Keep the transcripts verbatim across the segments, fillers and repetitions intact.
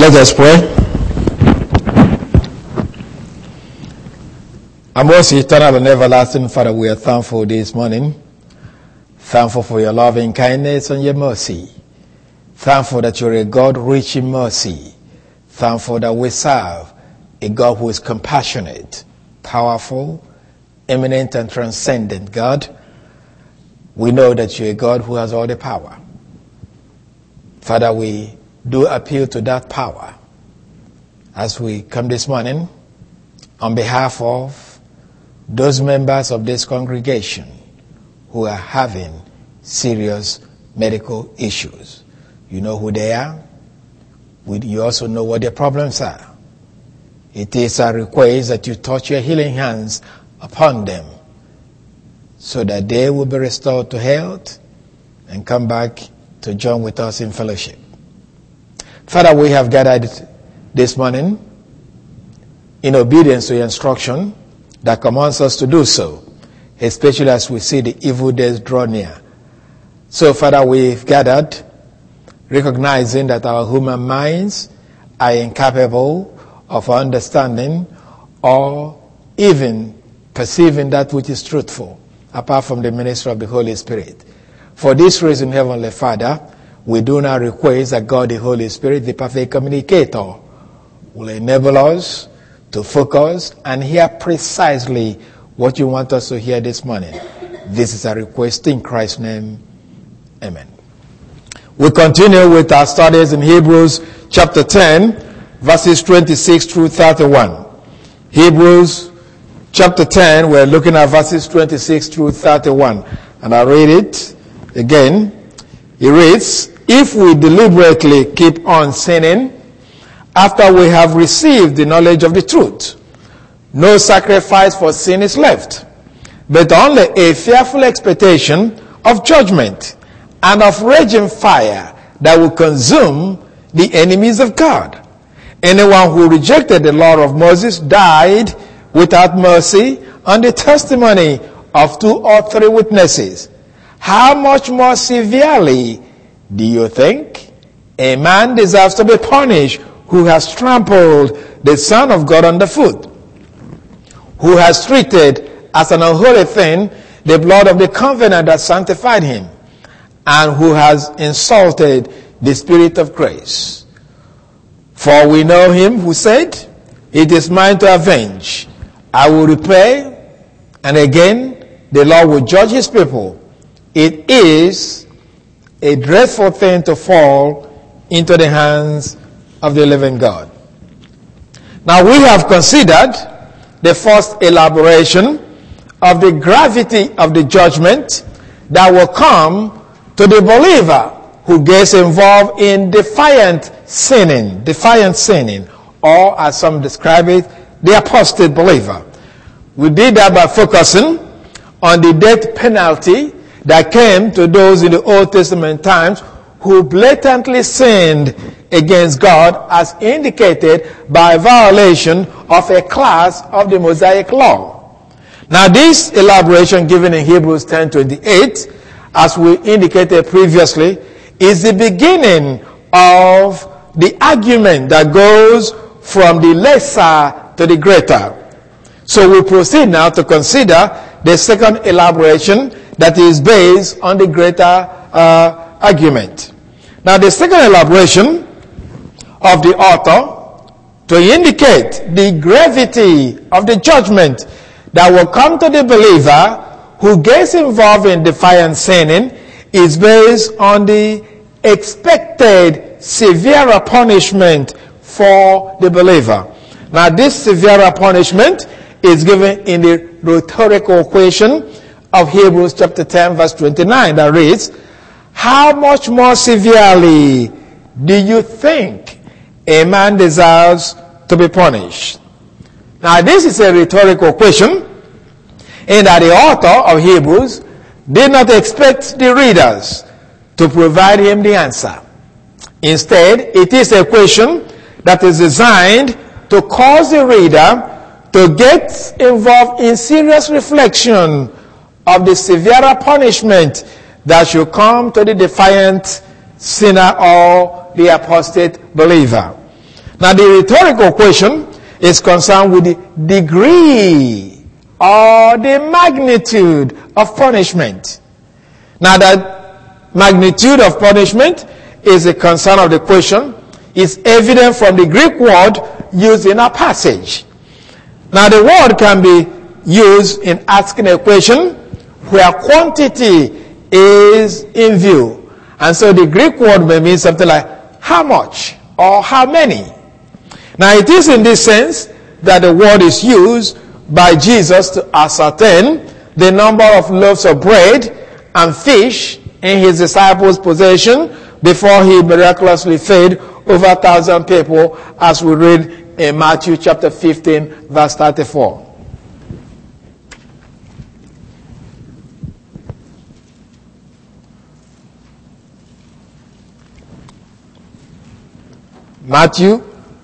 Let us pray. Our most eternal and everlasting Father, we are thankful this morning. Thankful for your loving kindness and your mercy. Thankful that you're a God rich in mercy. Thankful that we serve a God who is compassionate, powerful, eminent and transcendent God. We know that you're a God who has all the power. Father, we do appeal to that power as we come this morning on behalf of those members of this congregation who are having serious medical issues. You know who they are. You also know what their problems are. It is our request that you touch your healing hands upon them so that they will be restored to health and come back to join with us in fellowship. Father, we have gathered this morning in obedience to your instruction that commands us to do so, especially as we see the evil days draw near. So, Father, we've gathered recognizing that our human minds are incapable of understanding or even perceiving that which is truthful, apart from the ministry of the Holy Spirit. For this reason, Heavenly Father, we do now request that God, the Holy Spirit, the perfect communicator, will enable us to focus and hear precisely what you want us to hear this morning. This is a request in Christ's name. Amen. We continue with our studies in Hebrews chapter ten, verses twenty-six through thirty-one. Hebrews chapter ten, we're looking at verses twenty-six through thirty-one. And I read it again. It reads, "If we deliberately keep on sinning, after we have received the knowledge of the truth, no sacrifice for sin is left, but only a fearful expectation of judgment and of raging fire that will consume the enemies of God. Anyone who rejected the law of Moses died without mercy on the testimony of two or three witnesses. How much more severely do you think a man deserves to be punished who has trampled the Son of God underfoot, who has treated as an unholy thing the blood of the covenant that sanctified him, and who has insulted the Spirit of grace? For we know him who said, 'It is mine to avenge. I will repay,' and again, the Lord will judge his people. It is a dreadful thing to fall into the hands of the living God." Now we have considered the first elaboration of the gravity of the judgment that will come to the believer who gets involved in defiant sinning, defiant sinning, or as some describe it, the apostate believer. We did that by focusing on the death penalty that came to those in the Old Testament times who blatantly sinned against God, as indicated by violation of a class of the Mosaic law. Now this elaboration given in Hebrews ten twenty-eight, as we indicated previously, is the beginning of the argument that goes from the lesser to the greater. So we proceed now to consider the second elaboration that is based on the greater uh, argument. Now the second elaboration of the author to indicate the gravity of the judgment that will come to the believer who gets involved in defiant sinning is based on the expected severer punishment for the believer. Now this severer punishment is given in the rhetorical question of Hebrews chapter ten verse twenty-nine that reads, "How much more severely do you think a man deserves to be punished?" Now this is a rhetorical question in that the author of Hebrews did not expect the readers to provide him the answer. Instead, it is a question that is designed to cause the reader to get involved in serious reflection of the severer punishment that should come to the defiant sinner or the apostate believer. Now the rhetorical question is concerned with the degree or the magnitude of punishment. Now that magnitude of punishment is a concern of the question. It's evident from the Greek word used in our passage. Now the word can be used in asking a question where quantity is in view. And so the Greek word may mean something like how much or how many. Now it is in this sense that the word is used by Jesus to ascertain the number of loaves of bread and fish in his disciples' possession before he miraculously fed over a thousand people, as we read in Matthew chapter fifteen, verse thirty-four. Matthew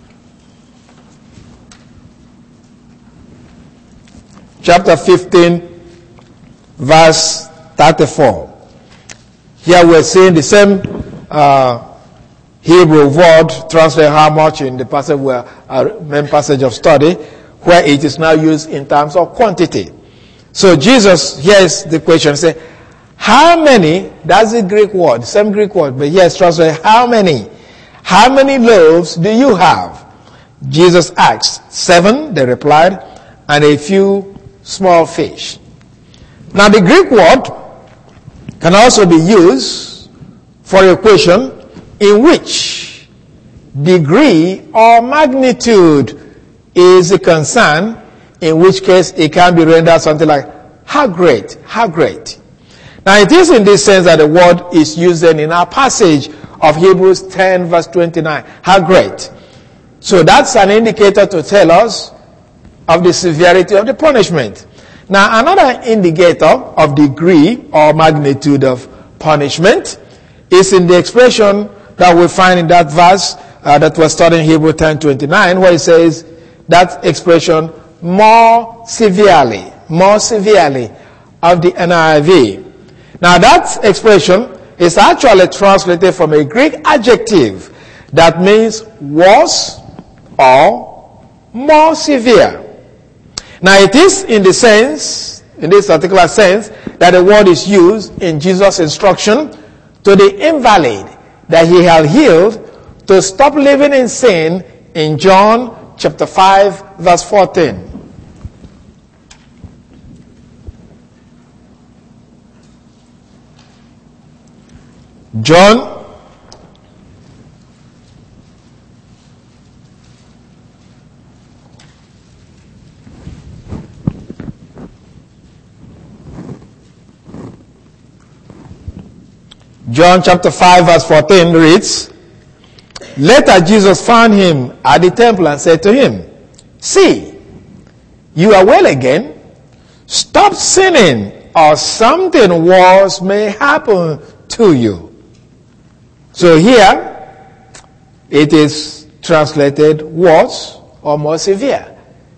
chapter fifteen, verse thirty-four. Here we're seeing the same uh, Hebrew word translated how much in the passage where our main passage of study, where it is now used in terms of quantity. So Jesus, here's the question, say, how many, that's the Greek word, same Greek word, but here it's translated, how many? How many loaves do you have? Jesus asked. Seven, they replied, and a few small fish. Now the Greek word can also be used for a question in which degree or magnitude is a concern, in which case it can be rendered something like how great, how great. Now it is in this sense that the word is used then in our passage of Hebrews ten verse twenty-nine. How great. So that's an indicator to tell us of the severity of the punishment. Now another indicator of degree or magnitude of punishment is in the expression that we find in that verse uh, that we're studying, Hebrews ten twenty-nine, where it says that expression more severely, more severely of the N I V. Now that expression is actually translated from a Greek adjective that means worse or more severe. Now it is in the sense, in this particular sense, that the word is used in Jesus' instruction to the invalid that he had healed to stop living in sin in John chapter five verse fourteen. John John chapter five verse fourteen reads, later Jesus found him at the temple and said to him, see, you are well again. Stop sinning or something worse may happen to you. So here it is translated worse or more severe.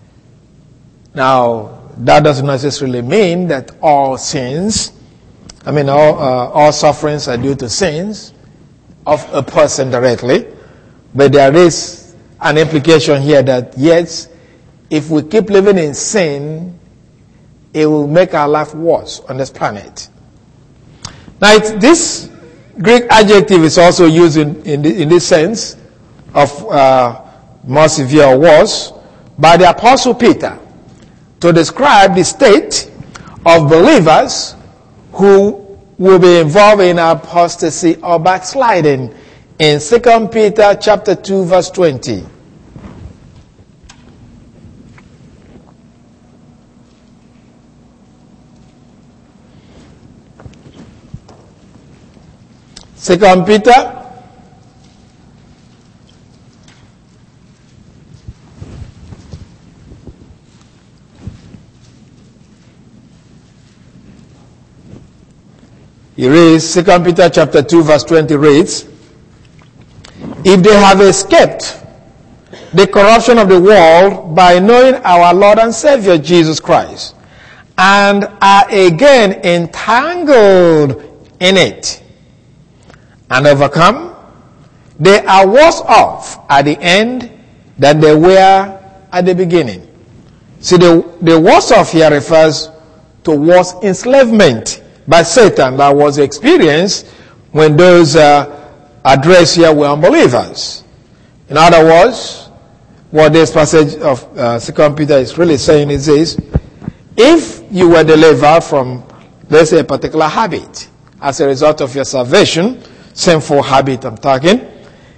Now that doesn't necessarily mean that all sins I mean, all, uh, all sufferings are due to sins of a person directly. But there is an implication here that, yes, if we keep living in sin, it will make our life worse on this planet. Now, it's, this Greek adjective is also used in, in, the, in this sense of uh, more severe or worse by the Apostle Peter to describe the state of believers who will be involved in apostasy or backsliding in Second Peter chapter two verse twenty. Second Peter He reads, Second Peter chapter two verse twenty reads, if they have escaped the corruption of the world by knowing our Lord and Savior Jesus Christ, and are again entangled in it and overcome, they are worse off at the end than they were at the beginning. See, the, the worst of here refers to worse enslavement by Satan that was experienced when those uh, addressed here were unbelievers. In other words, what this passage of uh, Second Peter is really saying is this: if you were delivered from, let's say, a particular habit as a result of your salvation, sinful habit I'm talking,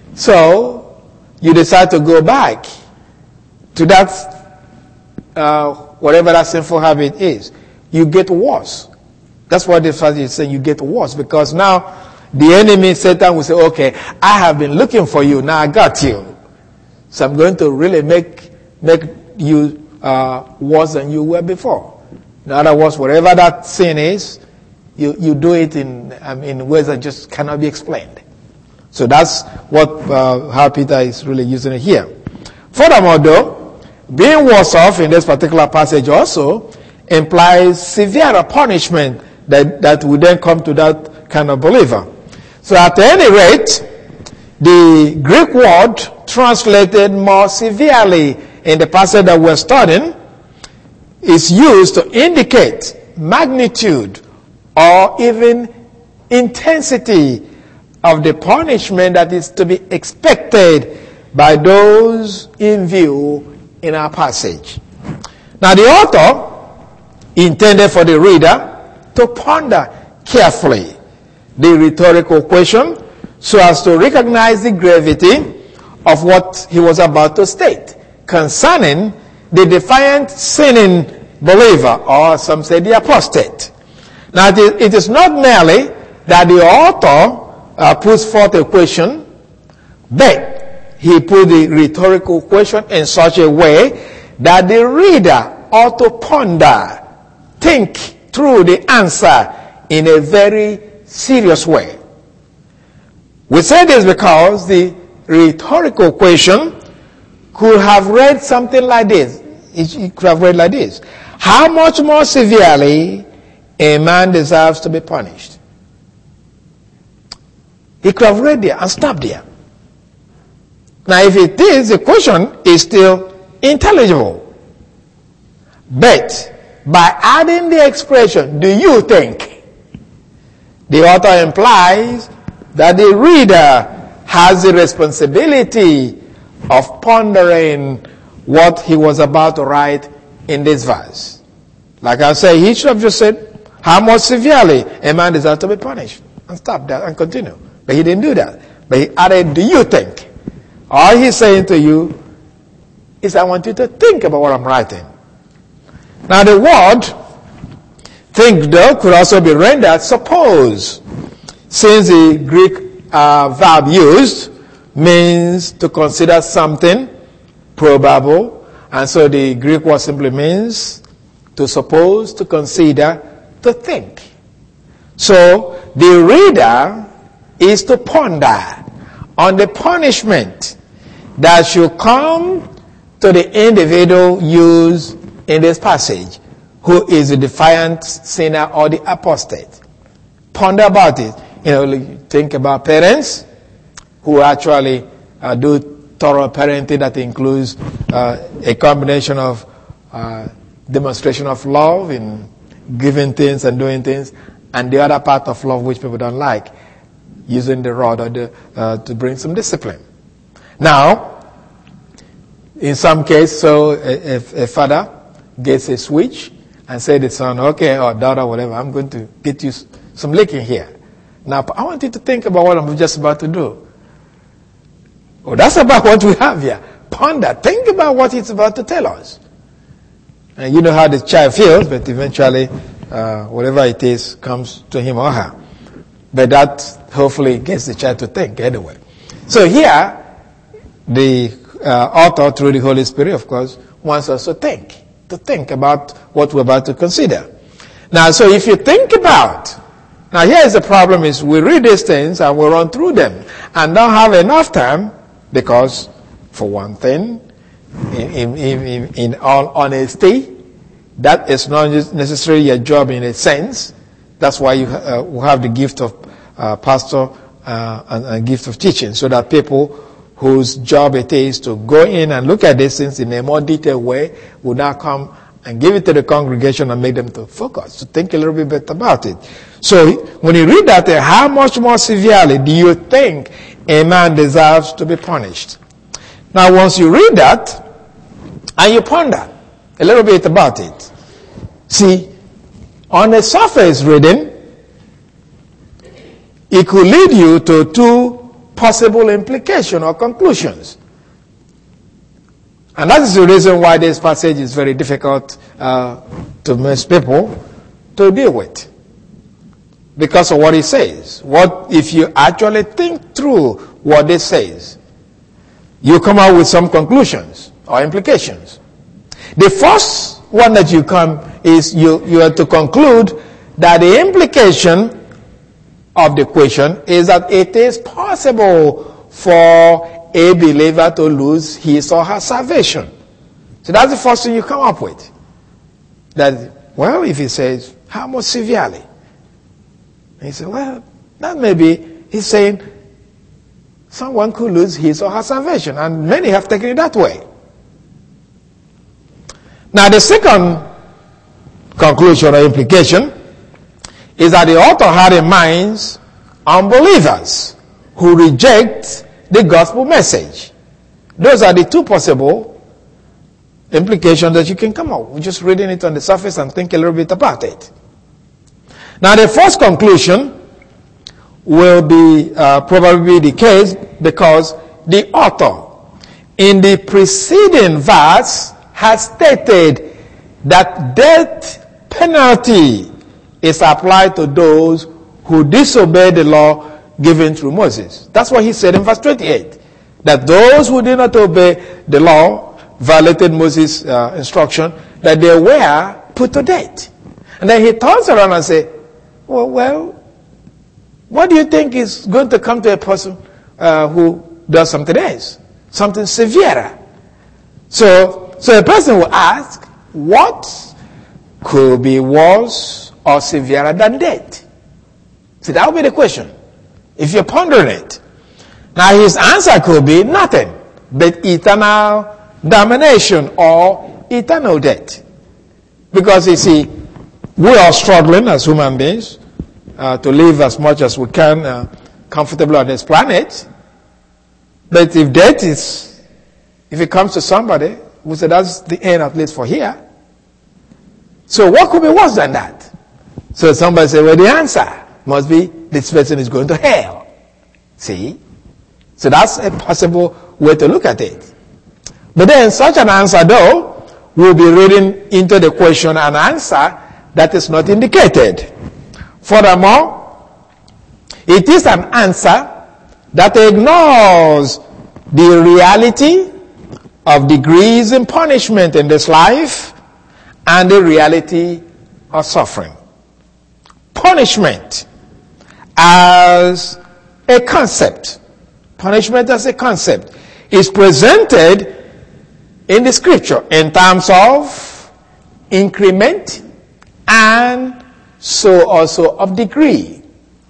so you decide to go back to that, uh, whatever that sinful habit is, you get worse. That's what this passage is saying, you get worse, because now the enemy, Satan, will say, okay, I have been looking for you, now I got you. So I'm going to really make make you uh, worse than you were before. In other words, whatever that sin is, you, you do it in um, in ways that just cannot be explained. So that's what uh, how Peter is really using it here. Furthermore, though, being worse off in this particular passage also implies severe punishment that, that would then come to that kind of believer. So at any rate, the Greek word translated more severely in the passage that we're studying is used to indicate magnitude or even intensity of the punishment that is to be expected by those in view in our passage. Now the author intended for the reader to ponder carefully the rhetorical question so as to recognize the gravity of what he was about to state concerning the defiant sinning believer, or some say the apostate. Now it is not merely that the author uh, puts forth a question, but he put the rhetorical question in such a way that the reader ought to ponder, think through the answer in a very serious way. We say this because the rhetorical question could have read something like this. It could have read like this: how much more severely a man deserves to be punished? He could have read there and stopped there. Now, if it is, the question is still intelligible. But by adding the expression, do you think, the author implies that the reader has the responsibility of pondering what he was about to write in this verse. Like I say, he should have just said, how much severely a man deserves to be punished, and stop that and continue. But he didn't do that. But he added, do you think? All he's saying to you is, I want you to think about what I'm writing. Now the word think, though, could also be rendered suppose, since the Greek uh, verb used means to consider something probable, and so the Greek word simply means to suppose, to consider, to think. So the reader is to ponder on the punishment that should come to the individual used in this passage, who is the defiant sinner or the apostate. Ponder about it. You know, think about parents who actually uh, do thorough parenting that includes uh, a combination of uh, demonstration of love in giving things and doing things, and the other part of love which people don't like, using the rod or the, uh, to bring some discipline. Now, in some cases, so if a father gets a switch and say to the son, okay, or daughter, whatever, I'm going to get you some licking here. Now, I want you to think about what I'm just about to do. Oh, that's about what we have here. Ponder. Think about what it's about to tell us. And you know how the child feels, but eventually, uh, whatever it is comes to him or her. But that hopefully gets the child to think anyway. So here, the uh, author, through the Holy Spirit, of course, wants us to think. To think about what we're about to consider. Now, so if you think about, now here's the problem is we read these things and we run through them and don't have enough time because, for one thing, in, in, in, in all honesty, that is not necessarily your job in a sense. That's why you uh, have the gift of uh, pastor uh, and, and gift of teaching, so that people whose job it is to go in and look at these things in a more detailed way, will now come and give it to the congregation and make them to focus, to think a little bit better about it. So when you read that, uh, how much more severely do you think a man deserves to be punished? Now once you read that, and you ponder a little bit about it, see, on the surface reading, it could lead you to two possible implications or conclusions. And that is the reason why this passage is very difficult uh, to most people to deal with. Because of what it says. What if you actually think through what it says, you come out with some conclusions or implications. The first one that you come is you, you have to conclude that the implication of the question is that it is possible for a believer to lose his or her salvation. So that's the first thing you come up with. That, well, if he says, how much severely? And he said, well, that may be, he's saying, someone could lose his or her salvation. And many have taken it that way. Now, the second conclusion or implication is that the author had in mind unbelievers who reject the gospel message. Those are the two possible implications that you can come up with, just reading it on the surface and think a little bit about it. Now, the first conclusion will be uh, probably the case because the author in the preceding verse has stated that death penalty is applied to those who disobey the law given through Moses. That's what he said in verse twenty-eight. That those who did not obey the law, violated Moses' uh, instruction, that they were put to death. And then he turns around and says, well, well, what do you think is going to come to a person uh, who does something else? Something severer. So, so a person will ask, what could be worse or severer than death? So that will be the question, if you're pondering it. Now his answer could be nothing but eternal damnation or eternal death. Because you see, we are struggling as human beings uh, to live as much as we can uh, comfortably on this planet. But if death is, if it comes to somebody, we say that's the end, at least for here. So what could be worse than that? So somebody say, well, the answer must be this person is going to hell. See? So that's a possible way to look at it. But then such an answer, though, we'll be reading into the question and answer that is not indicated. Furthermore, it is an answer that ignores the reality of degrees in punishment in this life and the reality of suffering. Punishment as a concept, punishment as a concept is presented in the scripture in terms of increment and so also of degree.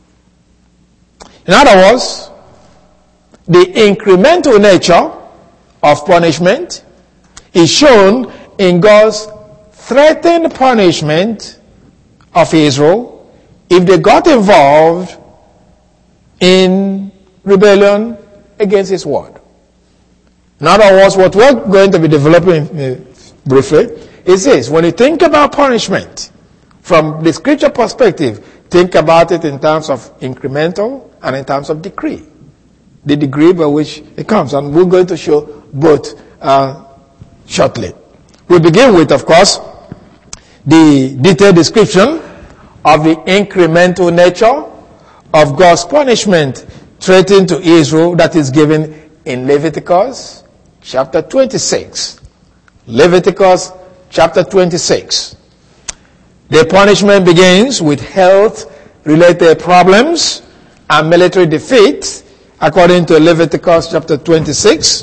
In other words, the incremental nature of punishment is shown in God's threatened punishment of Israel if they got involved in rebellion against his word. In other words, what we're going to be developing uh, briefly is this. When you think about punishment from the scripture perspective, think about it in terms of incremental and in terms of degree. The degree by which it comes. And we're going to show both uh, shortly. We begin with, of course, the detailed description of the incremental nature of God's punishment threatened to Israel that is given in Leviticus chapter twenty-six. Leviticus chapter twenty-six. The punishment begins with health-related problems and military defeat, according to Leviticus chapter twenty-six.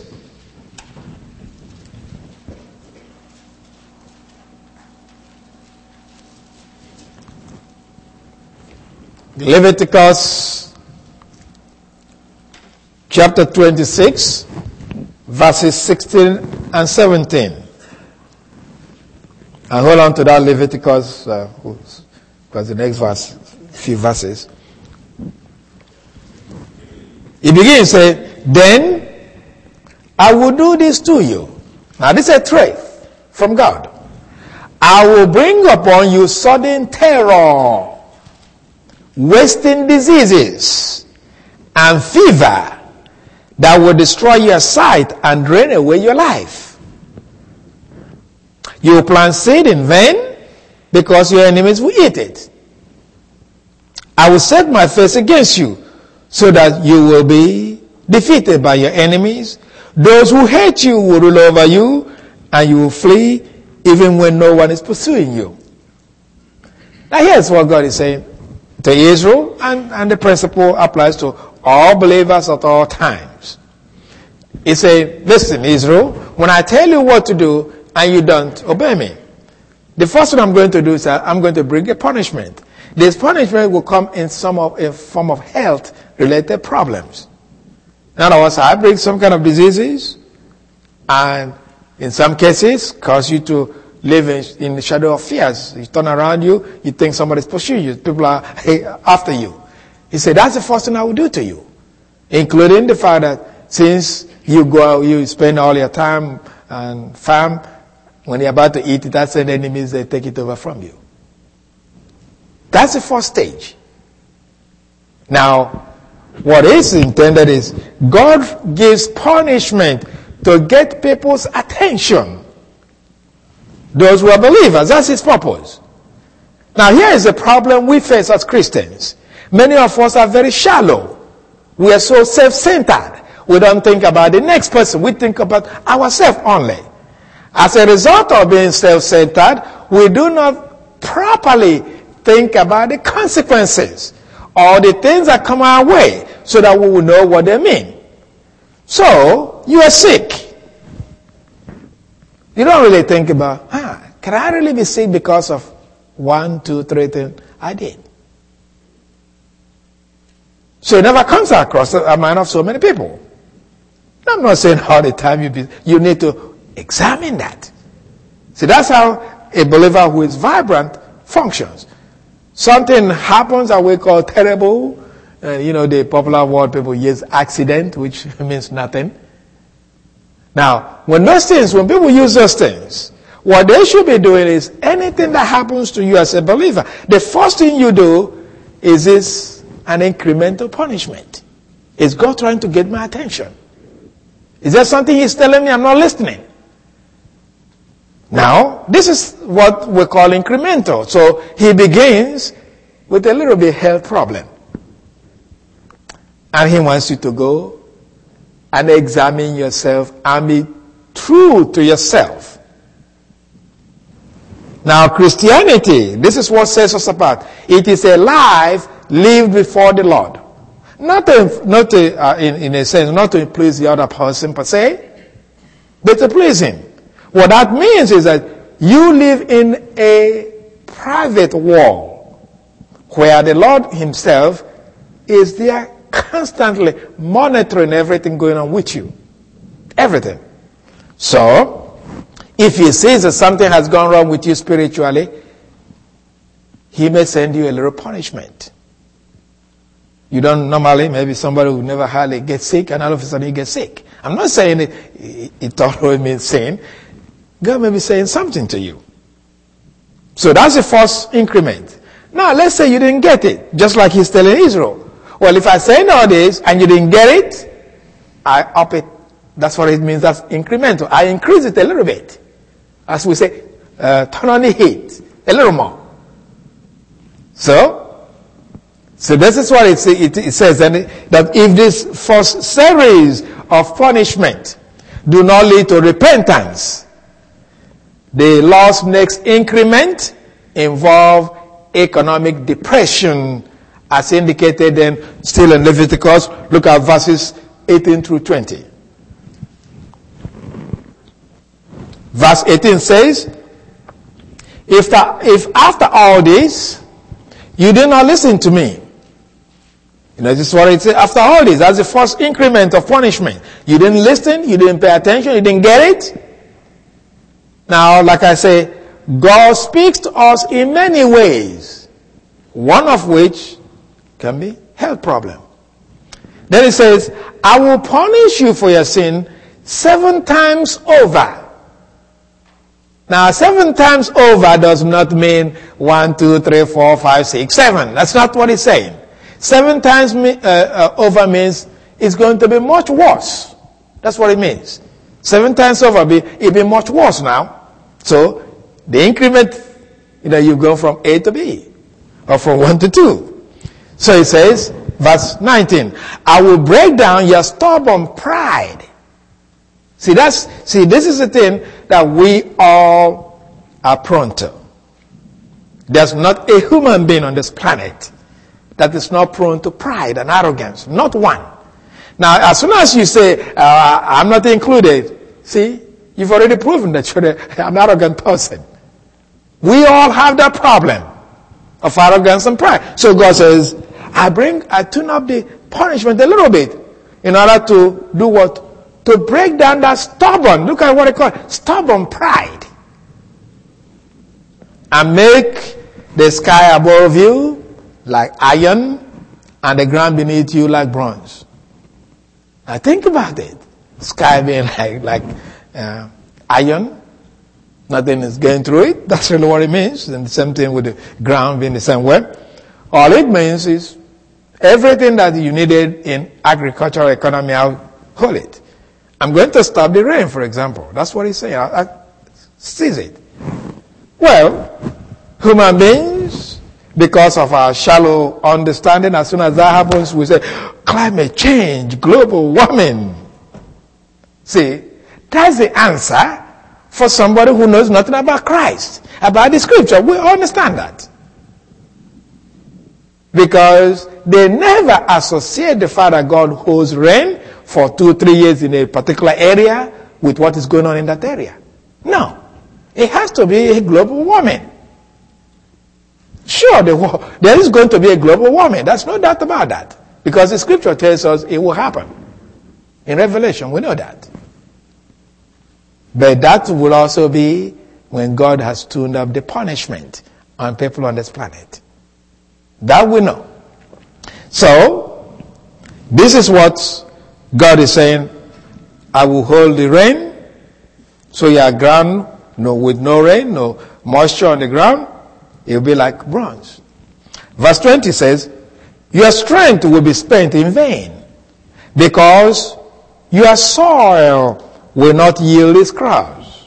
Leviticus chapter twenty-six. verses sixteen and seventeen. And hold on to that Leviticus, uh, because the next verse, few verses. He begins saying, then I will do this to you. Now this is a threat from God. I will bring upon you sudden terror, wasting diseases, and fever that will destroy your sight and drain away your life. You will plant seed in vain because your enemies will eat it. I will set my face against you so that you will be defeated by your enemies. Those who hate you will rule over you, and you will flee even when no one is pursuing you. Now here's what God is saying to Israel, and, and the principle applies to all believers at all times. He said, listen, Israel, when I tell you what to do and you don't obey me, the first thing I'm going to do is that I'm going to bring a punishment. This punishment will come in some of a form of health-related problems. In other words, I bring some kind of diseases, and in some cases, cause you to live in, in the shadow of fears. You turn around you, you think somebody's pursuing you. People are after you. He said, that's the first thing I will do to you. Including the fact that since you go, you spend all your time and farm, when you're about to eat it, that's the enemies, they take it over from you. That's the first stage. Now, what is intended is God gives punishment to get people's attention. Those who are believers, that's his purpose. Now here is the problem we face as Christians. Many of us are very shallow. We are so self-centered. We don't think about the next person. We think about ourselves only. As a result of being self-centered, we do not properly think about the consequences or the things that come our way so that we will know what they mean. So, you are sick. You don't really think about, ah, can I really be sick because of one, two, three things I did? So it never comes across the mind of so many people. I'm not saying all the time you be, you need to examine that. See, that's how a believer who is vibrant functions. Something happens that we call terrible. Uh, you know, the popular word people use, accident, which means nothing. Now, when those things, when people use those things, what they should be doing is anything that happens to you as a believer, the first thing you do is this an incremental punishment. Is God trying to get my attention? Is there something he's telling me I'm not listening? Now, this is what we call incremental. So he begins with a little bit health problem. And he wants you to go and examine yourself and be true to yourself. Now, Christianity, this is what sets us apart. It is a life lived before the Lord. Not, to, not to, uh, in, in a sense, not to please the other person per se, but to please him. What that means is that you live in a private world where the Lord himself is there constantly monitoring everything going on with you. Everything. So, if he sees that something has gone wrong with you spiritually, he may send you a little punishment. You don't normally, maybe somebody who never hardly gets sick, and all of a sudden you get sick. I'm not saying it, it, it totally means sin. God may be saying something to you. So that's the first increment. Now, let's say you didn't get it, just like he's telling Israel. Well, if I say all this and you didn't get it, I up it. That's what it means. That's incremental. I increase it a little bit. As we say, uh, turn on the heat a little more. So, so this is what it, it, it says, and it, that if this first series of punishment do not lead to repentance, the law's next increment involve economic depression, as indicated then still in Leviticus. Look at verses eighteen through twenty. Verse eighteen says, if, the, if after all this you did not listen to me, You know, this is what it says. After all this, that's the first increment of punishment. You didn't listen, you didn't pay attention, you didn't get it. Now, like I say, God speaks to us in many ways, one of which can be health problem. Then it says, I will punish you for your sin seven times over. Now, seven times over does not mean one, two, three, four, five, six, seven. That's not what it's saying. Seven times uh, uh, over means it's going to be much worse. That's what it means. Seven times over, be, it'll be much worse now. So, the increment, you know, you go from A to B, or from one to two. So it says, verse nineteen, I will break down your stubborn pride. See, that's, see, this is the thing that we all are prone to. There's not a human being on this planet that is not prone to pride and arrogance. Not one. Now, as soon as you say, uh, I'm not included, see, you've already proven that you're an arrogant person. We all have that problem of arrogance and pride. So God says, I bring, I tune up the punishment a little bit in order to do what? To break down that stubborn, look at what I call it, stubborn pride. And make the sky above you like iron and the ground beneath you like bronze. Now think about it. Sky being like, like uh, iron. Nothing is going through it. That's really what it means. And the same thing with the ground being the same way. All it means is everything that you needed in agricultural economy, I'll hold it. I'm going to stop the rain, for example. That's what he's saying. I, I seize it. Well, human beings, because of our shallow understanding, as soon as that happens, we say, climate change, global warming. See, that's the answer for somebody who knows nothing about Christ, about the scripture. We understand that. Because they never associate the fact that God holds rain for two, three years in a particular area with what is going on in that area. No. It has to be a global warming. Sure, the, there is going to be a global warming. There's no doubt about that. Because the scripture tells us it will happen. In Revelation, we know that. But that will also be when God has tuned up the punishment on people on this planet. That we know. So, this is what God is saying. I will hold the rain, so your ground, no, with no rain, no moisture on the ground, it will be like bronze. Verse twenty says, your strength will be spent in vain, because your soil will not yield its crops,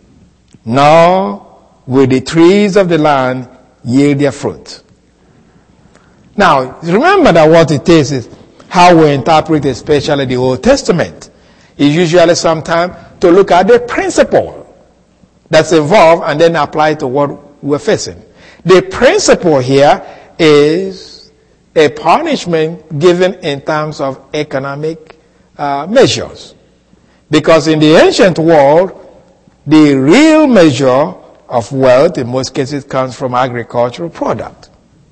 nor will the trees of the land yield their fruit. Now, remember that what it is is how we interpret especially the Old Testament is usually sometimes to look at the principle that's involved and then apply it to what we're facing. The principle here is a punishment given in terms of economic uh, measures. Because in the ancient world, the real measure of wealth in most cases comes from agricultural product.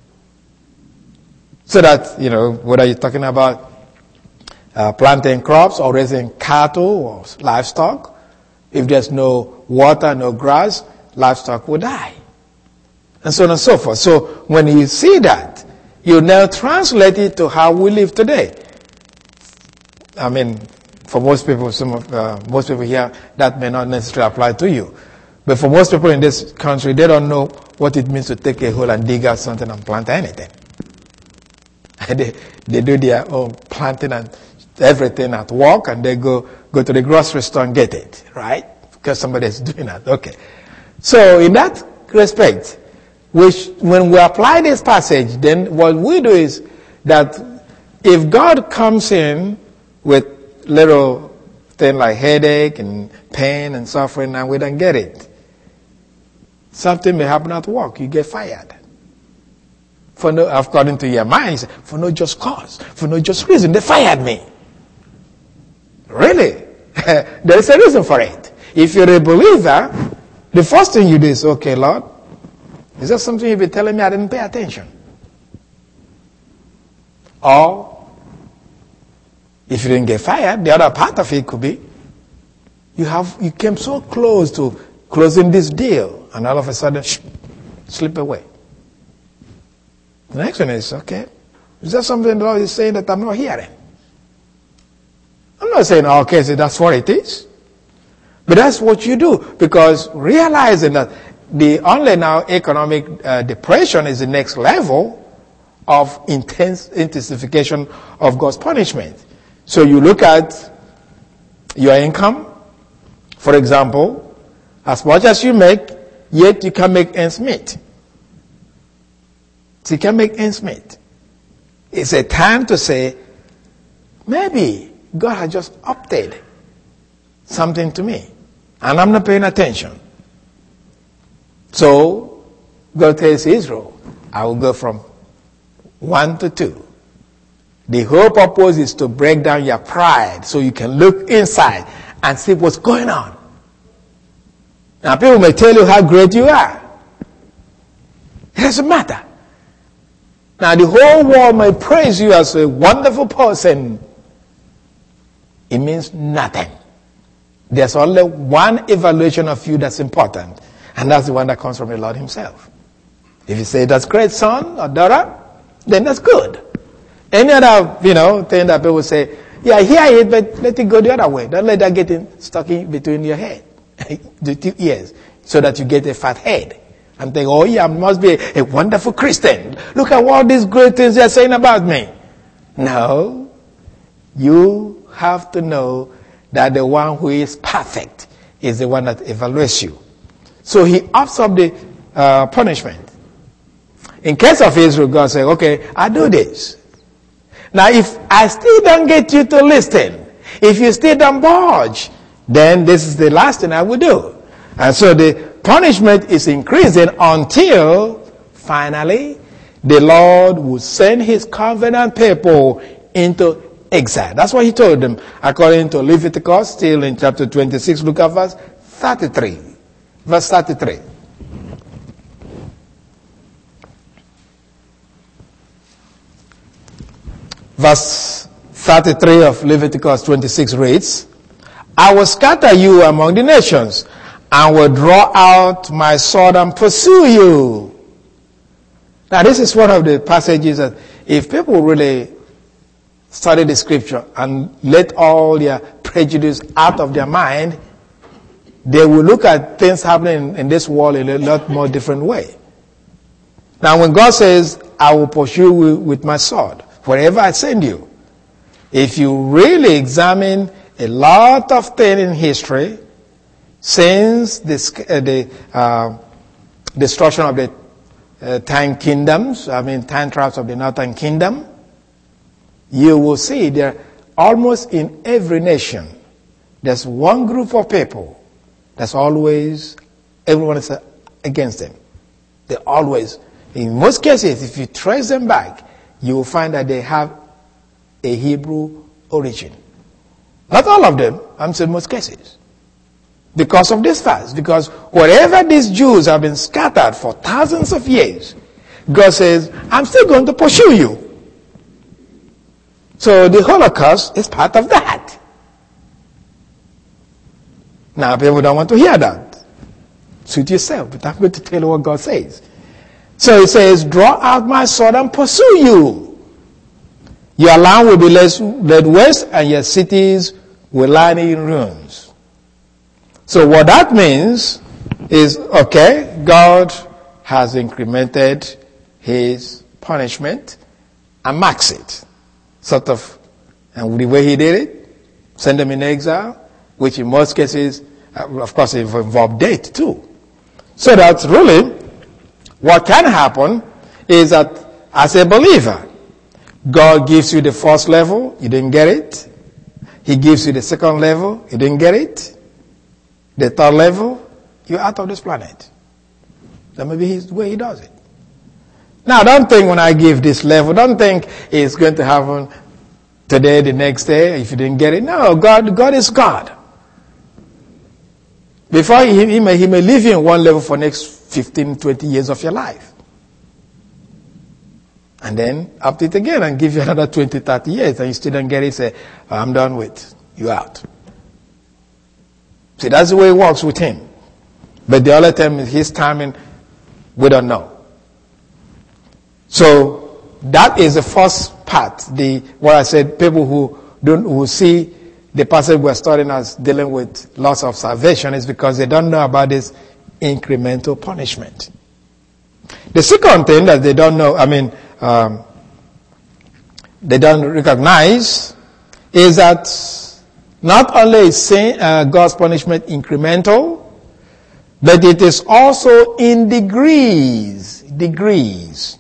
So that, you know, whether you're talking about uh, planting crops or raising cattle or livestock, if there's no water, no grass, livestock will die. And so on and so forth. So when you see that, you now translate it to how we live today. I mean, for most people, some of, uh, most people here, that may not necessarily apply to you. But for most people in this country, they don't know what it means to take a hole and dig out something and plant anything. They, they do their own planting and everything at work, and they go, go to the grocery store and get it, right? Because somebody is doing that. Okay. So in that respect, which when we apply this passage, then what we do is that if God comes in with little thing like headache and pain and suffering and we don't get it, something may happen at work. You get fired. For no, according to your mind, for no just cause, for no just reason, they fired me. Really? There is a reason for it. If you're a believer, the first thing you do is, okay, Lord, is that something you've been telling me I didn't pay attention? Or, if you didn't get fired, the other part of it could be, you have you came so close to closing this deal, and all of a sudden, shh, slip away. The next one is, okay, is there something the Lord is saying that I'm not hearing? I'm not saying, okay, so that's what it is. But that's what you do, because realizing that the only now economic uh, depression is the next level of intense intensification of God's punishment. So you look at your income, for example, as much as you make, yet you can make ends meet. So you can make ends meet. It's a time to say, maybe God has just opted something to me, and I'm not paying attention. So God tells Israel, I will go from one to two. The whole purpose is to break down your pride so you can look inside and see what's going on. Now people may tell you how great you are. It doesn't matter. Now the whole world may praise you as a wonderful person. It means nothing. There's only one evaluation of you that's important, and that's the one that comes from the Lord himself. If you say that's great, son or daughter, then that's good. Any other, you know, thing that people say, yeah, hear it, but let it go the other way. Don't let that get in, stuck in between your head, the two ears, so that you get a fat head. And think, oh yeah, I must be a, a wonderful Christian. Look at all these great things they're saying about me. No. You have to know that the one who is perfect is the one that evaluates you. So he ups up the uh, punishment. In case of Israel, God said, okay, I do this. Now, if I still don't get you to listen, if you still don't budge, then this is the last thing I will do. And so the punishment is increasing until finally the Lord will send his covenant people into exile. That's what he told them according to Leviticus, still in chapter twenty-six. Look at verse thirty-three. Verse thirty-three. Verse thirty-three of Leviticus twenty-six reads, I will scatter you among the nations, and will draw out my sword and pursue you. Now this is one of the passages that if people really study the scripture and let all their prejudice out of their mind, they will look at things happening in this world in a lot more different way. Now when God says, I will pursue you with my sword, wherever I send you, if you really examine a lot of things in history, since this, uh, the uh, destruction of the uh, ten kingdoms, I mean ten tribes of the northern kingdom, you will see there almost in every nation, there's one group of people that's always, everyone is against them. They always, in most cases, if you trace them back, you will find that they have a Hebrew origin. Not all of them, I'm saying most cases. Because of this fact, because wherever these Jews have been scattered for thousands of years, God says, I'm still going to pursue you. So the Holocaust is part of that. Now people don't want to hear that. Suit yourself, but I'm going to tell you what God says. So it says, draw out my sword and pursue you. Your land will be laid waste, and your cities will lie in ruins. So what that means is, okay, God has incremented his punishment and maxed it. Sort of, and the way he did it, send them in exile, which in most cases, of course, it involved death too. So that really, what can happen is that as a believer, God gives you the first level, you didn't get it. He gives you the second level, you didn't get it. The third level, you're out of this planet. That may be the way he does it. Now, don't think when I give this level, don't think it's going to happen today, the next day, if you didn't get it. No, God, God is God. Before he, he may, he may leave you in one level for the next fifteen, twenty years of your life. And then up to it again and give you another twenty, thirty years, and you still don't get it, say, I'm done with you, out. See, that's the way it works with him. But the other time, his timing, we don't know. So that is the first part. The what I said, people who don't who see the passage we're studying as dealing with loss of salvation is because they don't know about this incremental punishment. The second thing that they don't know, I mean, um, they don't recognize is that not only is sin, uh, God's punishment incremental, but it is also in degrees. Degrees.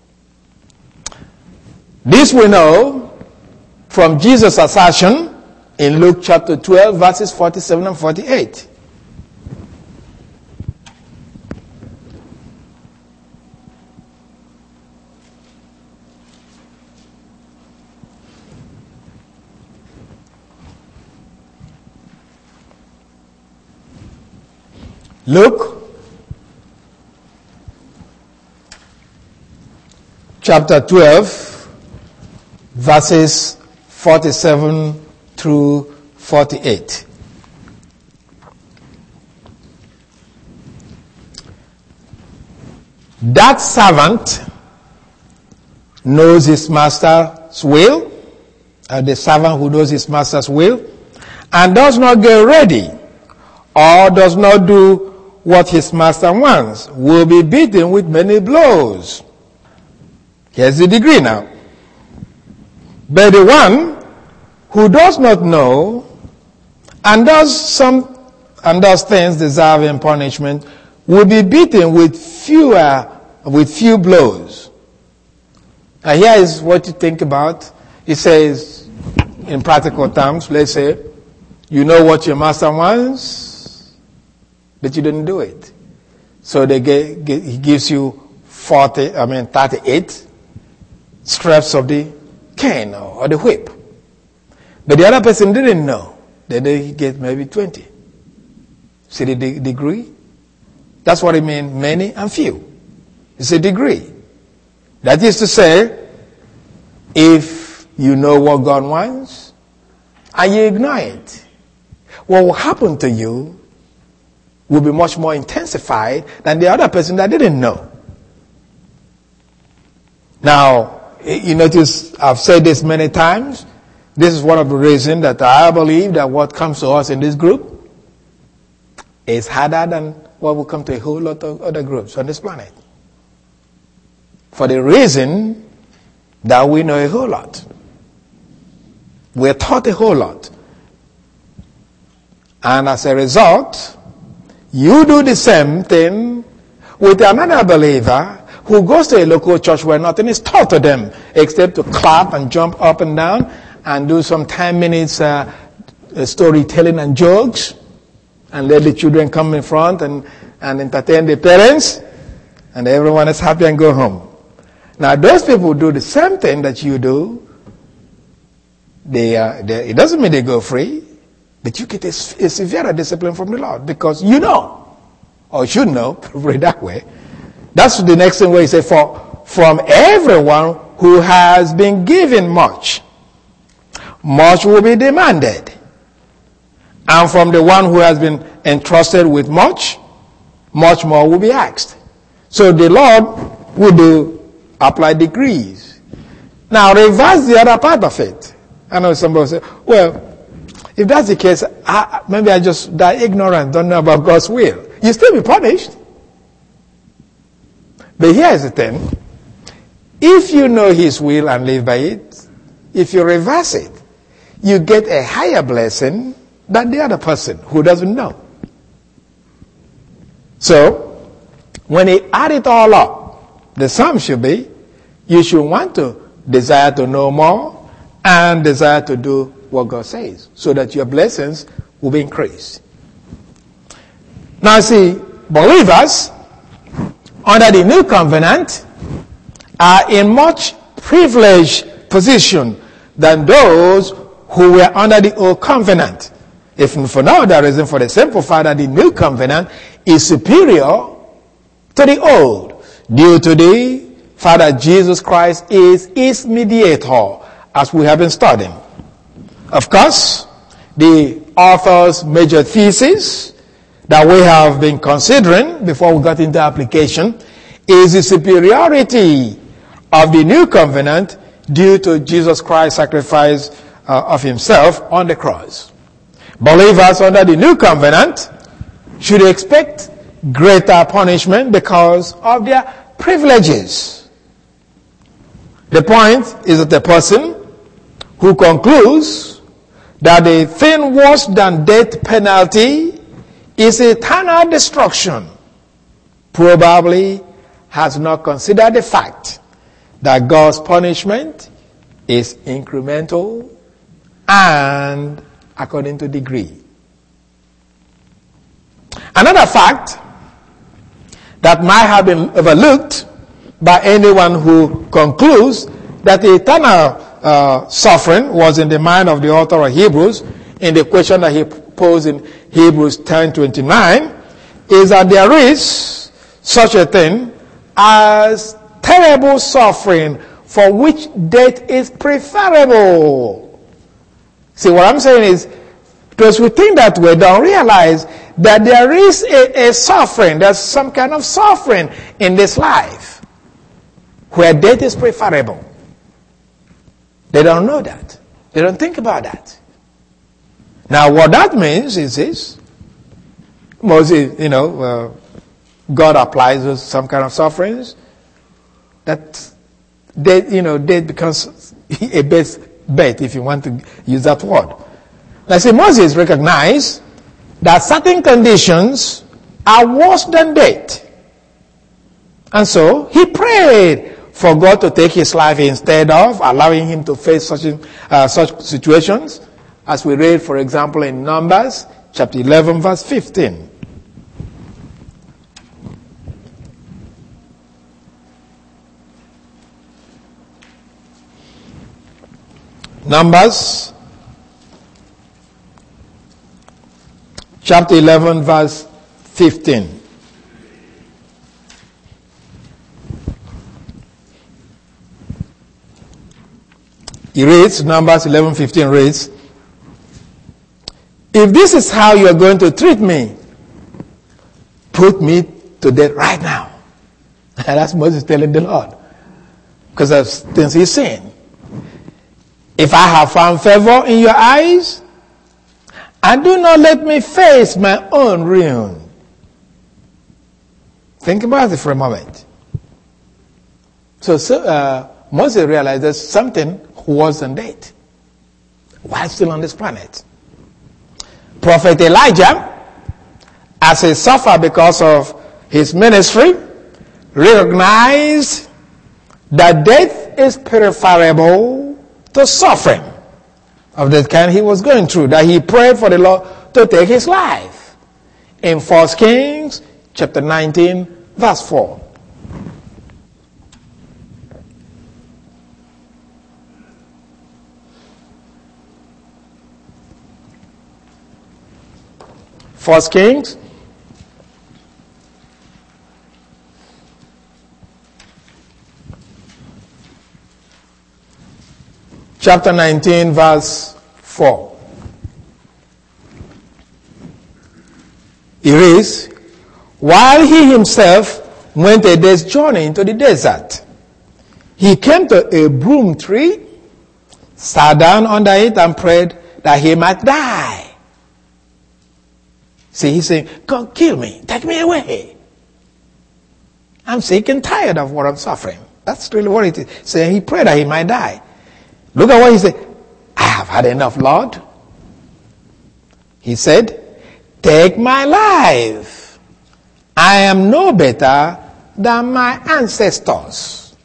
This we know from Jesus' assertion in Luke chapter twelve, verses forty-seven and forty-eight. Luke chapter twelve, verses forty-seven through forty-eight. That servant knows his master's will, uh, the servant who knows his master's will, and does not get ready, or does not do what his master wants, will be beaten with many blows. Here's the degree now. But the one who does not know and does some and does things deserving punishment will be beaten with fewer with few blows. Now here is what you think about. It says, in practical terms, let's say, you know what your master wants, but you didn't do it. So they get, get, he gives you forty, I mean thirty-eight straps of the cane or, or the whip. But the other person didn't know. Then they get maybe twenty. See the de- degree? That's what it means, many and few. It's a degree. That is to say, if you know what God wants and you ignore it, what will happen to you will be much more intensified than the other person that didn't know. Now, you notice I've said this many times. This is one of the reasons that I believe that what comes to us in this group is harder than what will come to a whole lot of other groups on this planet. For the reason that we know a whole lot. We're taught a whole lot. And as a result, you do the same thing with another believer who goes to a local church where nothing is taught to them except to clap and jump up and down and do some ten minutes uh, storytelling and jokes and let the children come in front and, and entertain the parents, and everyone is happy and go home. Now those people do the same thing that you do. They, uh, they, it doesn't mean they go free, but you get a, a severe discipline from the Lord because you know, or should know, put it that way. That's the next thing where he says, for from everyone who has been given much, much will be demanded. And from the one who has been entrusted with much, much more will be asked. So the Lord will do apply degrees. Now reverse the other part of it. I know somebody will say, well, if that's the case, I, maybe I just die ignorant, don't know about God's will. You still be punished. But here's the thing. If you know His will and live by it, if you reverse it, you get a higher blessing than the other person who doesn't know. So, when he add it all up, the sum should be, you should want to desire to know more and desire to do what God says, so that your blessings will be increased. Now see, believers under the new covenant are in much privileged position than those who were under the old covenant. If for no other reason, for the simple fact that the new covenant is superior to the old, due to the Father Jesus Christ is his mediator, as we have been studying. Of course, the author's major thesis that we have been considering before we got into application is the superiority of the new covenant due to Jesus Christ's sacrifice uh, of himself on the cross. Believers under the new covenant should expect greater punishment because of their privileges. The point is that the person who concludes that a thing worse than death penalty is eternal destruction probably has not considered the fact that God's punishment is incremental and according to degree. Another fact that might have been overlooked by anyone who concludes that eternal uh, suffering was in the mind of the author of Hebrews in the question that he posed in Hebrews ten twenty-nine is that there is such a thing as terrible suffering for which death is preferable. See, what I'm saying is, because we think that we don't realize that there is a, a suffering, there's some kind of suffering in this life where death is preferable. They don't know that. They don't think about that. Now, what that means is this. Moses, you know, uh, God applies some kind of sufferings that death, you know, death becomes a best bet, if you want to use that word. Now, see, Moses recognized that certain conditions are worse than death. And so, he prayed for God to take his life instead of allowing him to face such, uh, such situations, as we read, for example, in Numbers chapter eleven, verse fifteen. Numbers chapter eleven, verse fifteen. He reads, Numbers eleven fifteen reads, "If this is how you are going to treat me, put me to death right now." And that's Moses telling the Lord, because of things he's saying. "If I have found favor in your eyes, and do not let me face my own ruin." Think about it for a moment. So, so uh, Moses realized there's something worse than death while still on this planet. Prophet Elijah, as he suffered because of his ministry, recognized that death is preferable to suffering of the kind he was going through, that he prayed for the Lord to take his life. In First Kings chapter nineteen, verse four. First Kings chapter nineteen, verse four. It reads, "While he himself went a day's journey into the desert, he came to a broom tree, sat down under it, and prayed that he might die." See, he's saying, "God, kill me. Take me away. I'm sick and tired of what I'm suffering." That's really what it is. Saying he prayed that he might die. Look at what he said. "I have had enough, Lord." He said, "Take my life. I am no better than my ancestors."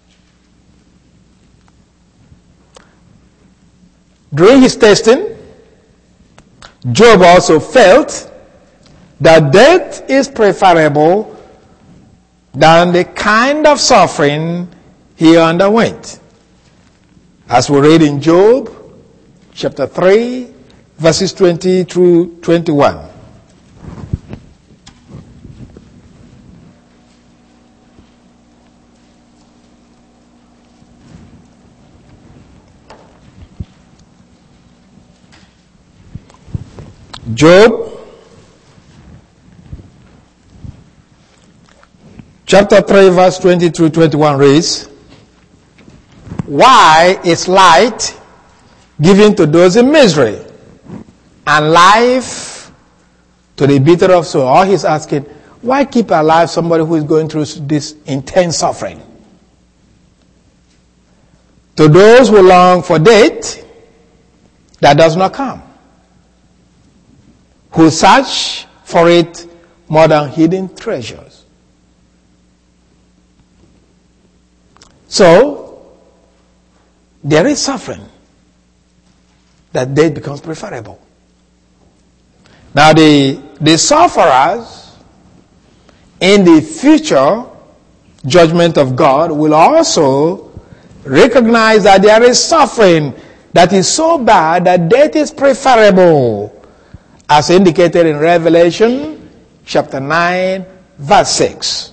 During his testing, Job also felt that death is preferable than the kind of suffering he underwent. As we read in Job chapter three, verses twenty through twenty-one. Job chapter three verse twenty through twenty-one reads, why is light given to those in misery, and life to the bitter of soul? Or he's asking, why keep alive somebody who is going through this intense suffering? To those who long for death that does not come, who search for it more than hidden treasures. So, there is suffering that death becomes preferable. Now, the, the sufferers in the future judgment of God will also recognize that there is suffering that is so bad that death is preferable, as indicated in Revelation chapter nine, verse six.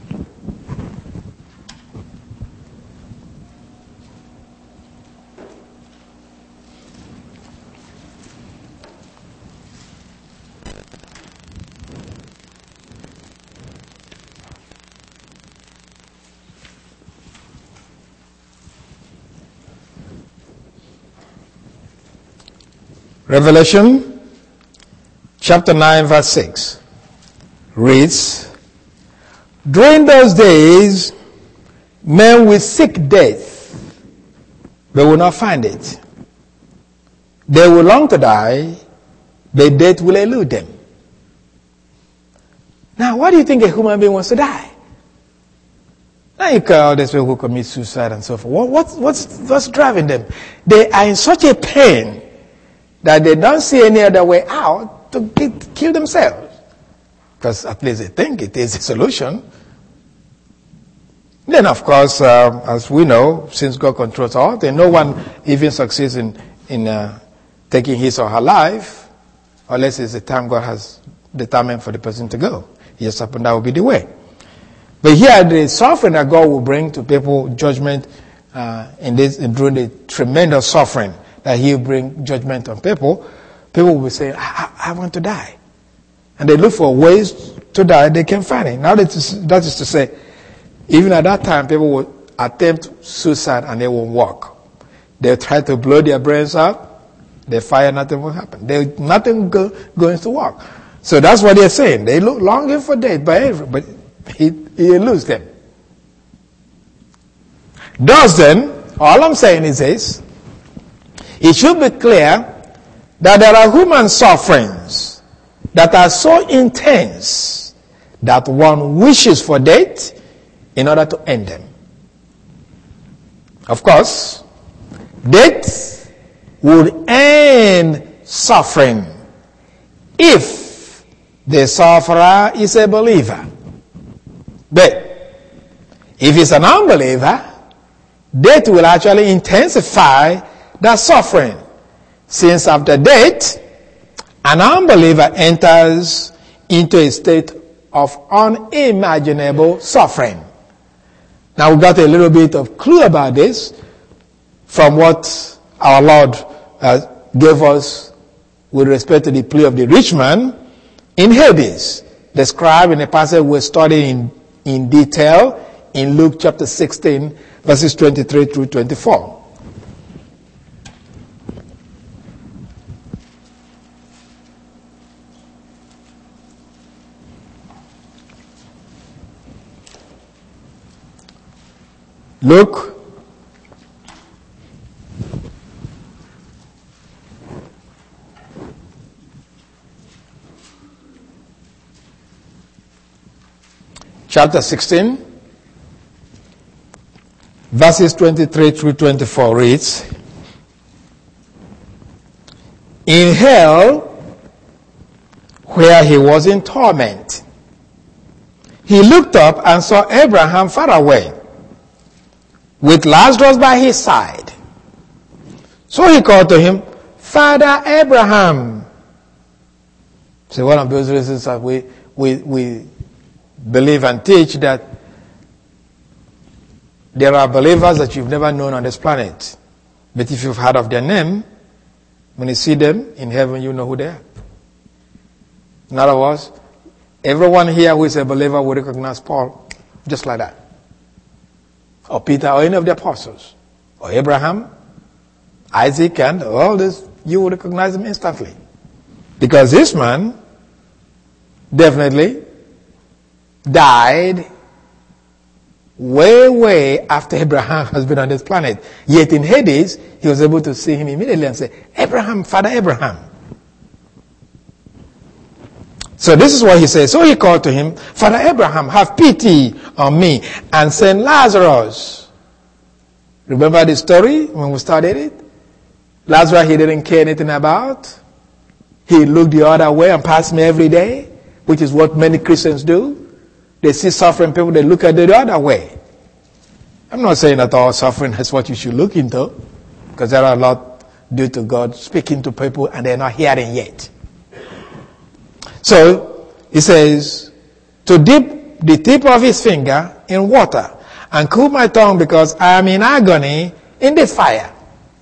Revelation chapter nine verse six reads, during those days men will seek death, but will not find it. They will long to die, but death will elude them. Now, why do you think a human being wants to die? Now you call these people who commit suicide and so forth. What, what's, what's, what's driving them? They are in such a pain that they don't see any other way out to get, kill themselves. Because at least they think it is a solution. Then, of course, uh, as we know, since God controls all, then no one even succeeds in, in uh, taking his or her life, unless it's the time God has determined for the person to go. It just happened that will be the way. But here, the suffering that God will bring to people, judgment, uh, in this, during the tremendous suffering that he will bring judgment on people, people will be saying, I, I, I want to die. And they look for ways to die, they can find it. Now that is, that is to say, even at that time, people will attempt suicide and they won't work. They'll try to blow their brains out, they fire, nothing will happen. They, nothing go, going to work. So that's what they're saying. They look longing for death, but, every, but he, he eludes them. Thus then, all I'm saying is this, it should be clear that there are human sufferings that are so intense that one wishes for death in order to end them. Of course, death would end suffering if the sufferer is a believer. But if he's an unbeliever, death will actually intensify that suffering, since after death, an unbeliever enters into a state of unimaginable suffering. Now we got a little bit of clue about this from what our Lord uh, gave us with respect to the plea of the rich man in Hades, described in a passage we're studying in, in detail in Luke chapter sixteen, verses twenty-three through twenty-four. Luke chapter sixteen, verses twenty-three through twenty-four reads, in hell, where he was in torment, he looked up and saw Abraham far away, with Lazarus by his side. So he called to him, Father Abraham. So one of those reasons that we, we, we believe and teach that there are believers that you've never known on this planet. But if you've heard of their name, when you see them in heaven, you know who they are. In other words, everyone here who is a believer will recognize Paul just like that. Or Peter, or any of the apostles. Or Abraham, Isaac, and all this, you will recognize them instantly. Because this man definitely died way, way after Abraham has been on this planet. Yet in Hades, he was able to see him immediately and say, Abraham, Father Abraham. So this is what he says. So he called to him, Father Abraham, have pity on me and send Lazarus. Remember the story when we started it? Lazarus he didn't care anything about. He looked the other way and passed me every day, which is what many Christians do. They see suffering people, they look at it the other way. I'm not saying that all suffering is what you should look into, because there are a lot due to God speaking to people and they're not hearing yet. So, he says, to dip the tip of his finger in water and cool my tongue because I am in agony in this fire.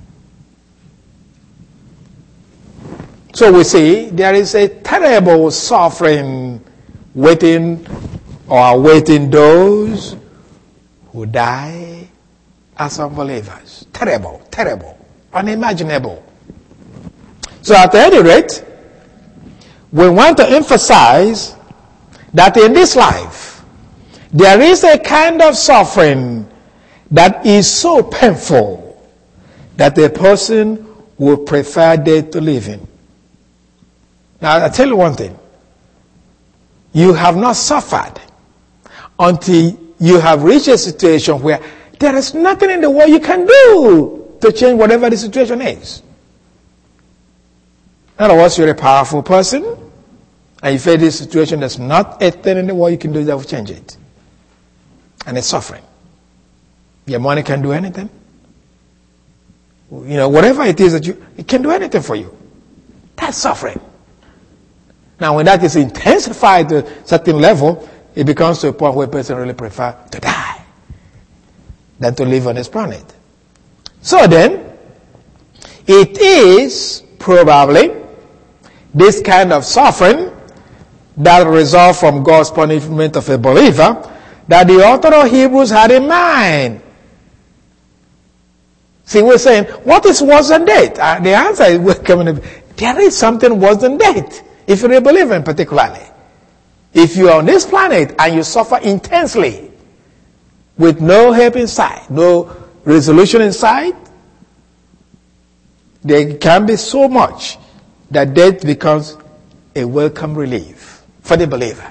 So we see there is a terrible suffering waiting or awaiting those who die as unbelievers. Terrible, terrible, unimaginable. So at any rate, we want to emphasize that in this life, there is a kind of suffering that is so painful that a person would prefer death to living. Now, I'll tell you one thing. You have not suffered until you have reached a situation where there is nothing in the world you can do to change whatever the situation is. In other words, you're a powerful person, and you face this situation, there's not a thing in the world you can do that will change it. And it's suffering. Your money can do anything. You know, whatever it is that you, it can do anything for you. That's suffering. Now, when that is intensified to a certain level, it becomes to a point where a person really prefers to die than to live on this planet. So then, it is probably this kind of suffering that results from God's punishment of a believer that the author of Hebrews had in mind. See, we're saying, what is worse than death? Uh, the answer is, we're coming to, there is something worse than death, if you're a believer particularly. If you are on this planet and you suffer intensely with no help in sight, no resolution in sight, there can be so much that death becomes a welcome relief for the believer.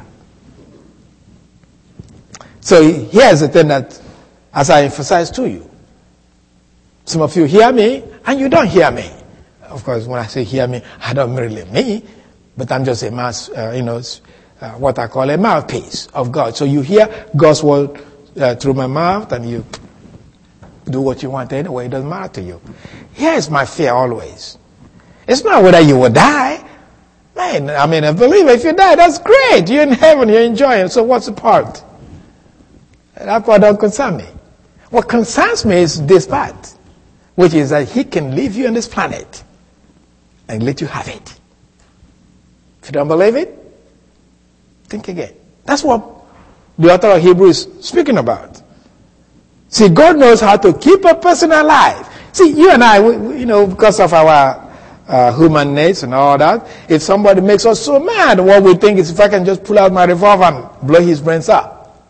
So here's the thing that, as I emphasize to you, some of you hear me and you don't hear me. Of course, when I say hear me, I don't really mean me, but I'm just a mass, uh, you know, uh, what I call a mouthpiece of God. So you hear God's word uh, through my mouth and you do what you want anyway. It doesn't matter to you. Here's my fear always. It's not whether you will die. Man, I mean, a believer, if you die, that's great. You're in heaven, you're enjoying. So what's the part? That part don't concern me. What concerns me is this part, which is that he can leave you on this planet and let you have it. If you don't believe it, think again. That's what the author of Hebrews is speaking about. See, God knows how to keep a person alive. See, you and I, we, we, you know, because of our uh, human needs and all that, if somebody makes us so mad, what we think is if I can just pull out my revolver and blow his brains up.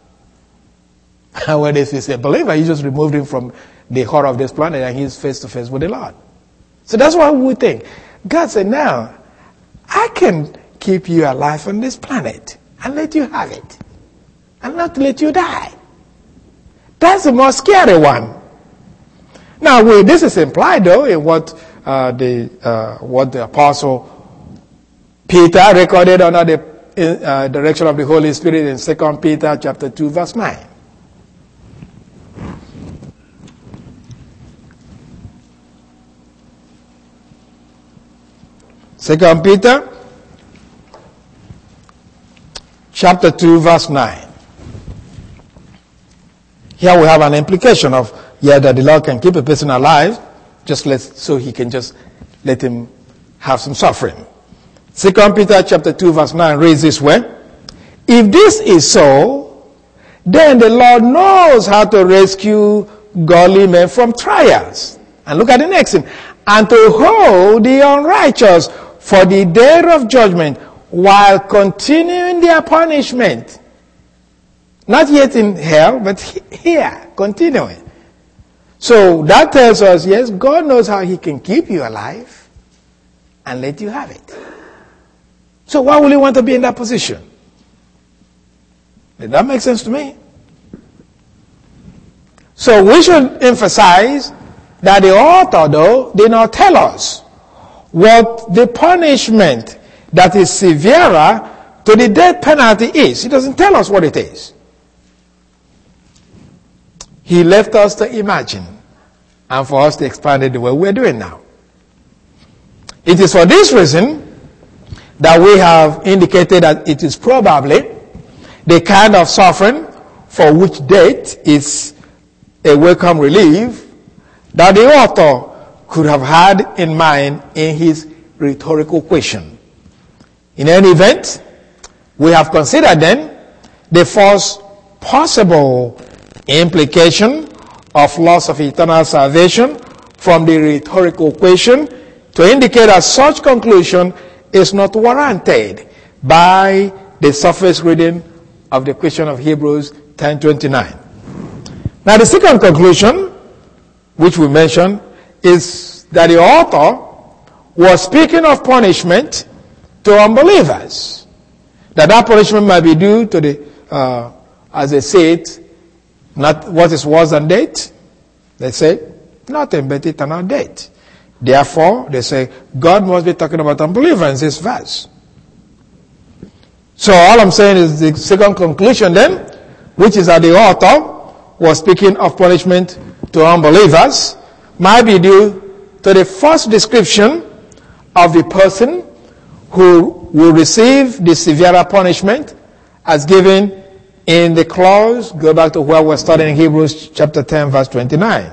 When if he's a believer, he just removed him from the horror of this planet and he's face to face with the Lord. So that's what we think. God said, now, I can keep you alive on this planet and let you have it and not let you die. That's the most scary one. Now, we, this is implied, though, in what uh, the uh, what the apostle Peter recorded under the uh, direction of the Holy Spirit in Second Peter chapter two, verse nine. Second Peter chapter two, verse nine. Here we have an implication of, yeah, that the Lord can keep a person alive, just let, so he can just let him have some suffering. Second Peter chapter two verse nine reads this way. If this is so, then the Lord knows how to rescue godly men from trials. And look at the next thing. And to hold the unrighteous for the day of judgment while continuing their punishment. Not yet in hell, but here, continuing. So that tells us, yes, God knows how he can keep you alive and let you have it. So why would you want to be in that position? Did that make sense to me? So we should emphasize that the author, though, did not tell us what the punishment that is severer to the death penalty is. He doesn't tell us what it is. He left us to imagine and for us to expand it the way we're doing now. It is for this reason that we have indicated that it is probably the kind of suffering for which death is a welcome relief that the author could have had in mind in his rhetorical question. In any event, we have considered then the first possible implication of loss of eternal salvation from the rhetorical question to indicate that such conclusion is not warranted by the surface reading of the question of Hebrews ten twenty-nine. Now the second conclusion, which we mentioned, is that the author was speaking of punishment to unbelievers. That that punishment might be due to the, uh, as they say it, not what is worse than death. They say, nothing but eternal death. Therefore, they say, God must be talking about unbelievers in this verse. So all I'm saying is the second conclusion then, which is that the author was speaking of punishment to unbelievers, might be due to the first description of the person who will receive the severer punishment as given in the clause. Go back to where we're studying Hebrews chapter ten verse twenty-nine.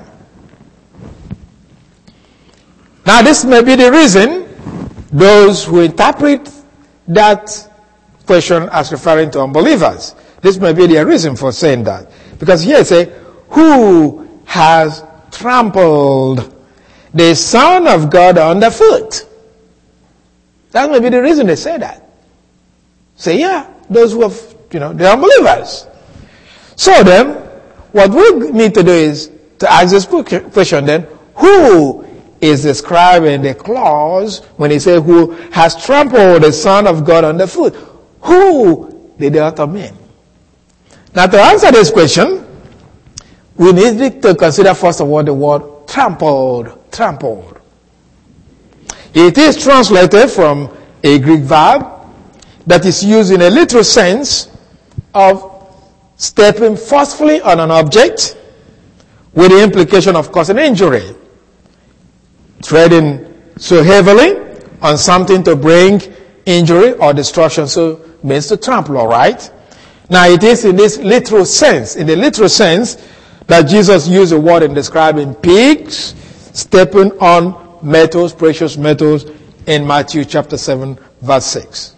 Now this may be the reason those who interpret that question as referring to unbelievers. This may be their reason for saying that. Because here it says, who has trampled the Son of God underfoot? That may be the reason they say that. Say, yeah, those who have, you know, they're unbelievers. So then, what we need to do is to ask this question then, who is describing the clause when he says who has trampled the Son of God underfoot? Who did the author mean? Now to answer this question, we need to consider first of all the word trampled. Trampled. It is translated from a Greek verb that is used in a literal sense of stepping forcefully on an object with the implication of causing injury. Treading so heavily on something to bring injury or destruction, so means to trample, all right? Now it is in this literal sense, in the literal sense, that Jesus used the word in describing pigs stepping on metals, precious metals, in Matthew chapter seven, verse six.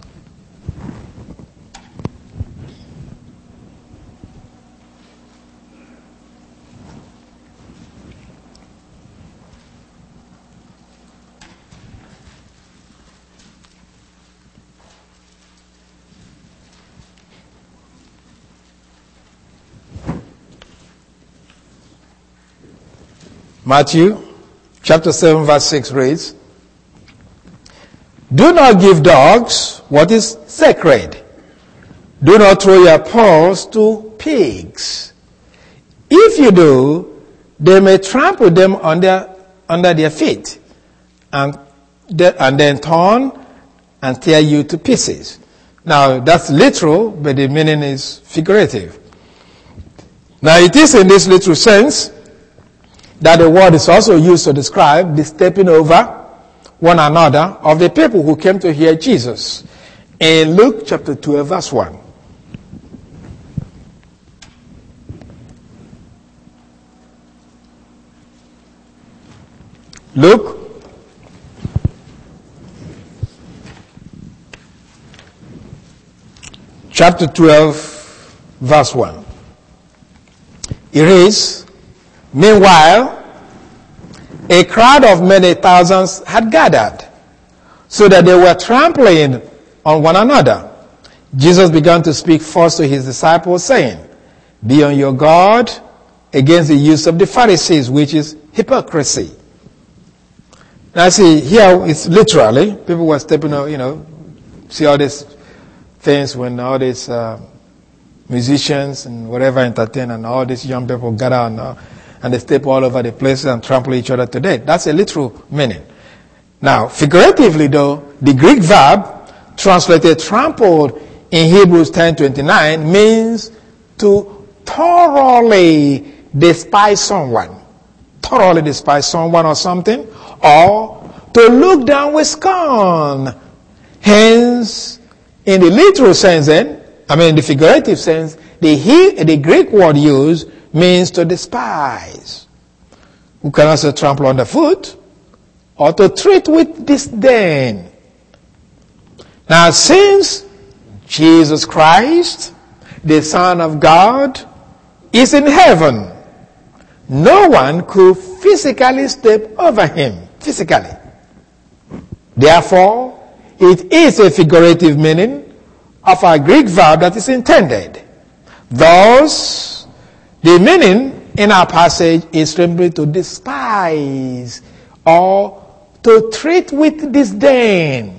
Matthew chapter seven verse six reads, do not give dogs what is sacred. Do not throw your pearls to pigs. If you do, they may trample them under, under their feet and, de- and then turn and tear you to pieces. Now that's literal, but the meaning is figurative. Now it is in this literal sense that the word is also used to describe the stepping over one another of the people who came to hear Jesus. In Luke chapter twelve, verse one. Luke chapter twelve, verse one. It reads, "Meanwhile, a crowd of many thousands had gathered, so that they were trampling on one another. Jesus began to speak first to his disciples, saying, 'Be on your guard against the use of the Pharisees, which is hypocrisy.'" Now see, here it's literally, people were stepping out, you know, see all these things when all these uh, musicians and whatever entertain and all these young people gather and, uh, and they step all over the place and trample each other to death. That's a literal meaning. Now, figuratively though, the Greek verb translated trampled in Hebrews ten twenty-nine means to thoroughly despise someone. Thoroughly despise someone or something, or to look down with scorn. Hence, in the literal sense then, I mean in the figurative sense, the, he, the Greek word used means to despise. We can also trample underfoot, or to treat with disdain. Now, since Jesus Christ, the Son of God, is in heaven, no one could physically step over him. Physically. Therefore, it is a figurative meaning of a Greek verb that is intended. Thus, the meaning in our passage is simply to despise or to treat with disdain.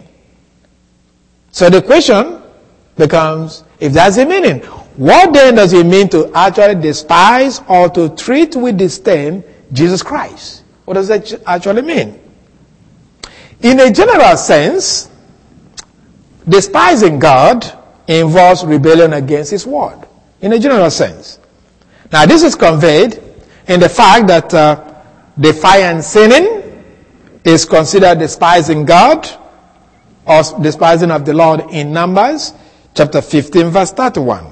So the question becomes, if that's the meaning, what then does it mean to actually despise or to treat with disdain Jesus Christ? What does that actually mean? In a general sense, despising God involves rebellion against his word. In a general sense. Now this is conveyed in the fact that uh, defiant sinning is considered despising God or despising of the Lord in Numbers chapter fifteen verse thirty-one.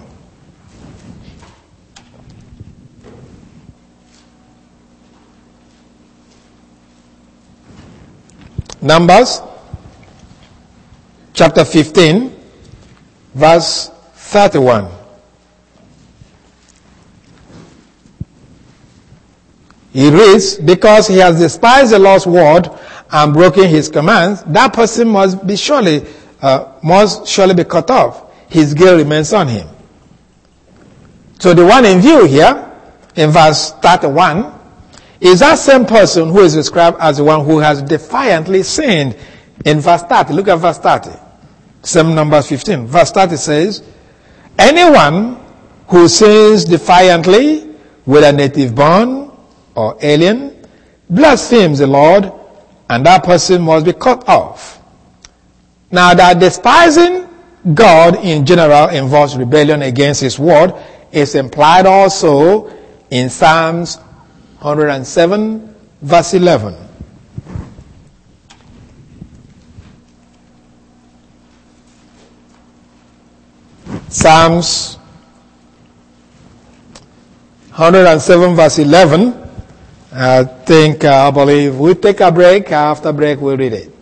Numbers chapter fifteen verse thirty-one. He reads, "Because he has despised the Lord's word and broken his commands, that person must be surely uh, must surely be cut off. His guilt remains on him." So the one in view here, in verse thirty-one, is that same person who is described as the one who has defiantly sinned. In verse thirty, look at verse thirty. Same Numbers fifteen. Verse thirty says, "Anyone who sins defiantly, whether native born or alien, blasphemes the Lord, and that person must be cut off." Now that despising God in general involves rebellion against his word is implied also in Psalms one hundred seven verse eleven. Psalms one hundred seven verse eleven. I think, uh, I believe we'll take a break. After break, we'll read it.